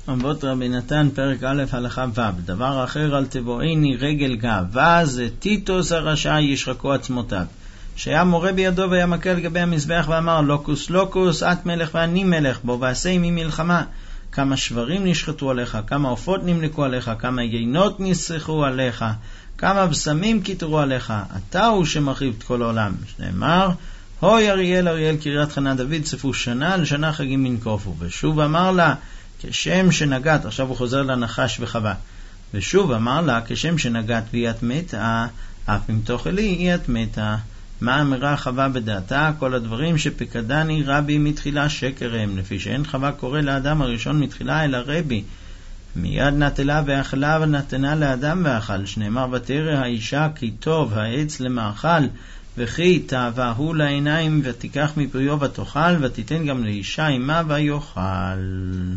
אבות רבי נתן, פרק א', הלכה ו'. דבר אחר על תבואיני רגל גאווה, זה טיטוס הרשע ישחקו עצמותיו. שהיה מורה בידו והיה מכה על גבי המזבח ואמר, לוקוס לוקוס, את מלך ואני מלך, בוא ועשה עמי מלחמה. כמה שברים נשחטו עליך, כמה עופות נמלקו עליך, כמה יינות נסחו עליך, כמה בשמים כיתרו עליך, אתה הוא שמחריב את כל העולם. שנאמר, הוי אריאל אריאל קריית חנה דוד, צפו שנה לשנה חגים מנקופו. ושוב אמר לה, כשם שנגעת, עכשיו הוא חוזר לנחש וחווה, ושוב אמר לה, כשם שנגעת והיא את מתה, אף אם תאכלי היא את מתה. מה אמרה חווה בדעתה? כל הדברים שפקדני רבי מתחילה שקר הם, לפי שאין חווה קורא לאדם הראשון מתחילה אלא רבי. מיד נטלה ואכלה ונתנה לאדם ואכל. שנאמר, ותרא האישה כי טוב העץ למאכל, וכי תאווה הוא לעיניים, ותיקח מפריו ותאכל, ותיתן גם לאישה עמה ויאכל.